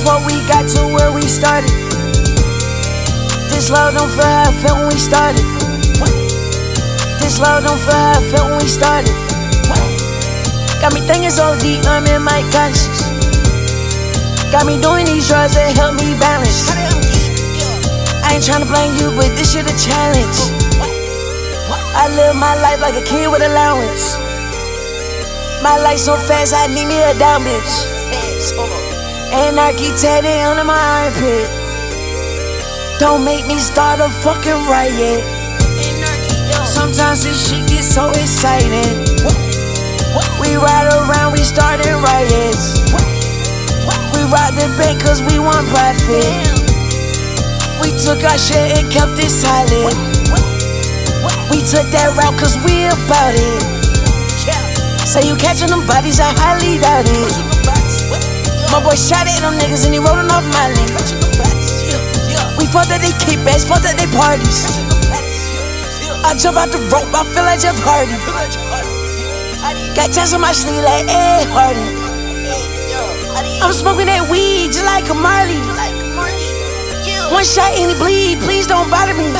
before we got to where we started. This love don't feel how I felt when we started. This love don't feel how I felt when we started. Got me thinking so deep, I'm in my conscience. Got me doing these drugs that help me balance. I ain't tryna blame you, but this shit a challenge. I live my life like a kid with allowance. My life so fast, I need me a down bitch. Anarchy tatted under my armpit. Don't make me start a fucking riot. Sometimes this shit gets so exciting. We ride around, we started riots. We robbed the bank cause we want profit. We took our shit and kept it silent. We took that route cause we about it. Say you catching them bodies, I highly doubt it. My boy shot at them niggas and he rolling off my lane. We fought that they kickbacks, fought that they parties. I jump out the rope, I feel like Jeff Hardy. Got tats on my sleeve like Ed Hardy. I'm smoking that weed just like a Marley. One shot and he bleed, please don't bother me.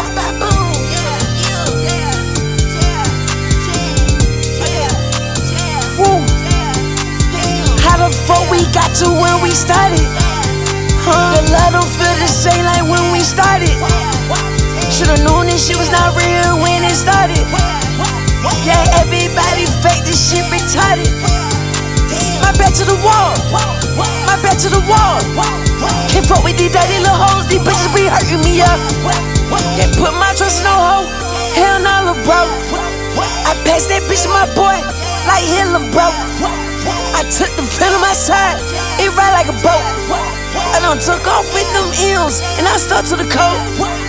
Woo. How the fuck we got to where we started? The love don't feel the same like when we started. Should've known this shit was not real when it started. Yeah, everybody fake, this shit retarded. My back to the wall, my back to the wall. Can't fuck with these dirty little hoes, these bitches be hurting me up. Can't put my trust in no hoe, hell no, little bro. I passed that bitch to my boy, like Hitler, bro. I took the pen on my side, it ride like a boat. I done took off with them M's, and I stuck to the code.